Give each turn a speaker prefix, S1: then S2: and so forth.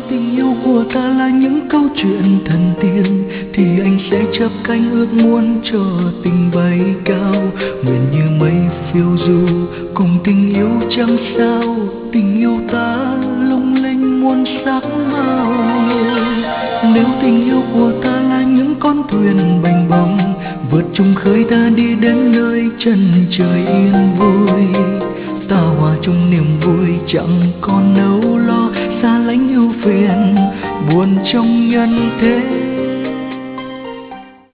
S1: Tình yêu của ta là những câu chuyện thần tiên, thì anh sẽ chắp cánh ước muốn cho tình bay cao. Nguyện như mây phiêu du cùng tình yêu chẳng sao, tình yêu ta lung linh muôn sắc màu. Nếu tình yêu của ta là những con thuyền bềnh bồng, vượt chung khơi ta đi đến nơi chân trời yên vui. Ta hòa chung niềm vui chẳng còn âu lo, xa lánh ưu phiền buồn trong nhân thế.